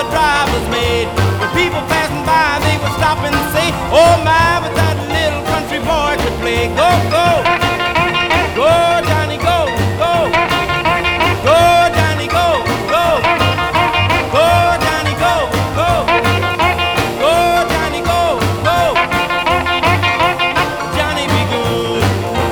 the drivers made. When people passing by, they would stop and say, oh my, but that little country boy could play. Go, go, go, Johnny, go, go, go, Johnny, go, go, go, Johnny, go, go, go, Johnny, go, go, Johnny be good.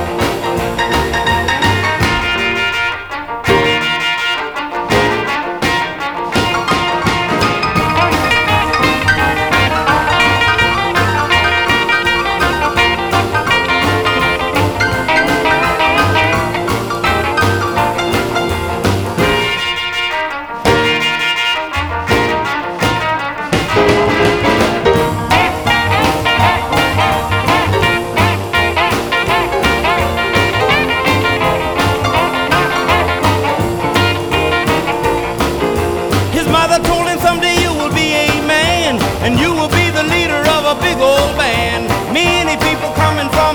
His mother told him someday you will be a man, and you will be the leader of a big old band. Many people coming from